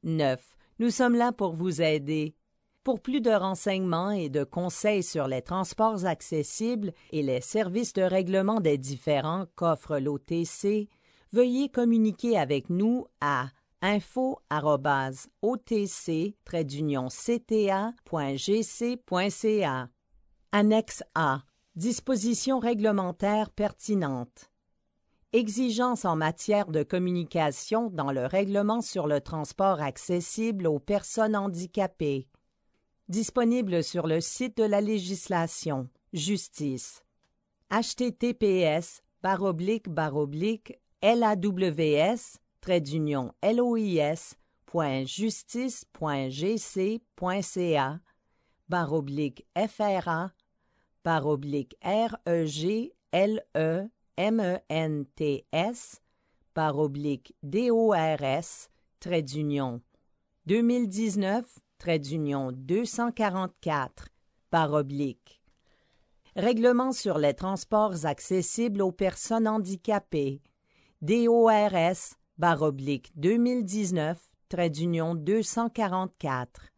9. Nous sommes là pour vous aider. Pour plus de renseignements et de conseils sur les transports accessibles et les services de règlement des différends qu'offre l'OTC, veuillez communiquer avec nous à info@otc-cta.gc.ca. Annexe A. Dispositions réglementaires pertinentes. Exigences en matière de communication dans le règlement sur le transport accessible aux personnes handicapées. Disponible sur le site de la législation. Justice. https://reglements/2019-244/. Règlement sur les transports accessibles aux personnes handicapées. DORS/2019-244.